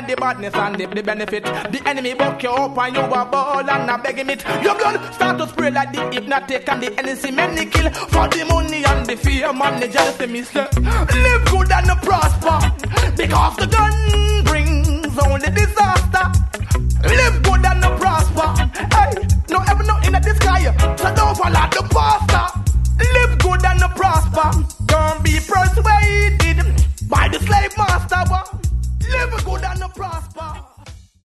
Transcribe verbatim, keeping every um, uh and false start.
at the badness and the, the benefit. The enemy buck you up and you a ball and a begging it. Your blood start to spray like the hypnotic and the N S C many kill for the money and the fear, man, the jealousy, me say. Live good and prosper, because the gun brings only disaster. Live good and prosper. Hey, no ever no in the sky, so don't fall like the pastor. Live good and prosper. Don't be persuaded by the slave master.